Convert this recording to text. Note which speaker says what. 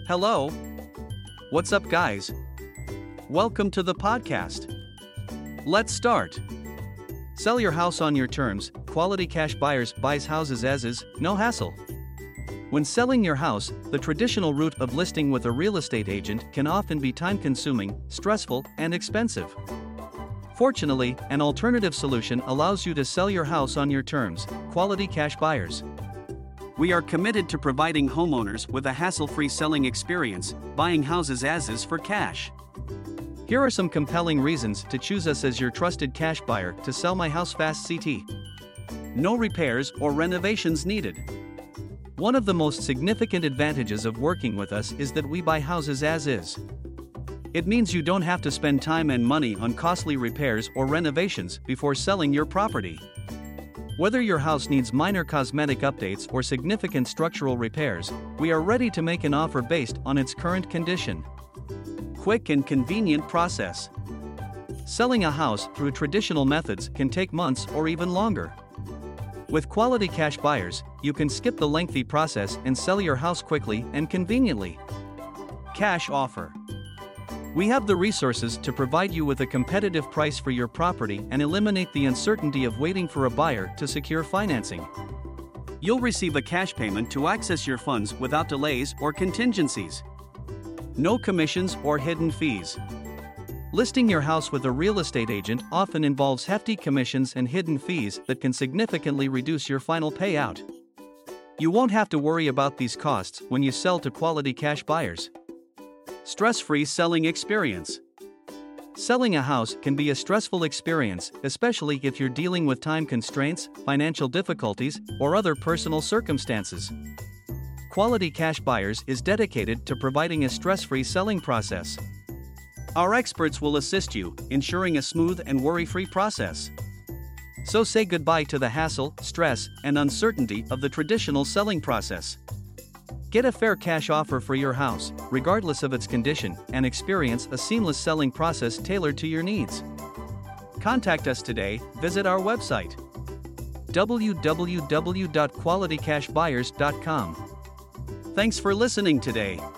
Speaker 1: Hello. What's up, guys? Welcome to the podcast. Let's start. Sell your house on your terms. Quality Cash Buyers buys houses as is, no hassle. When selling your house, the traditional route of listing with a real estate agent can often be time-consuming, stressful, and expensive. Fortunately, an alternative solution allows you to sell your house on your terms. Quality Cash Buyers. We are committed to providing homeowners with a hassle-free selling experience, buying houses as is for cash. Here are some compelling reasons to choose us as your trusted cash buyer to sell my house fast. CT. No repairs or renovations needed. One of the most significant advantages of working with us is that we buy houses as is. It means you don't have to spend time and money on costly repairs or renovations before selling your property. Whether your house needs minor cosmetic updates or significant structural repairs, we are ready to make an offer based on its current condition. Quick and convenient process. Selling a house through traditional methods can take months or even longer. With Quality Cash Buyers, you can skip the lengthy process and sell your house quickly and conveniently. Cash offer. We have the resources to provide you with a competitive price for your property and eliminate the uncertainty of waiting for a buyer to secure financing. You'll receive a cash payment to access your funds without delays or contingencies. No commissions or hidden fees. Listing your house with a real estate agent often involves hefty commissions and hidden fees that can significantly reduce your final payout. You won't have to worry about these costs when you sell to Quality Cash Buyers. Stress-free selling experience. Selling a house can be a stressful experience, especially if you're dealing with time constraints, financial difficulties, or other personal circumstances. Quality Cash Buyers is dedicated to providing a stress-free selling process. Our experts will assist you, ensuring a smooth and worry-free process. So say goodbye to the hassle, stress, and uncertainty of the traditional selling process. Get a fair cash offer for your house, regardless of its condition, and experience a seamless selling process tailored to your needs. Contact us today. Visit our website, www.qualitycashbuyers.com. Thanks for listening today.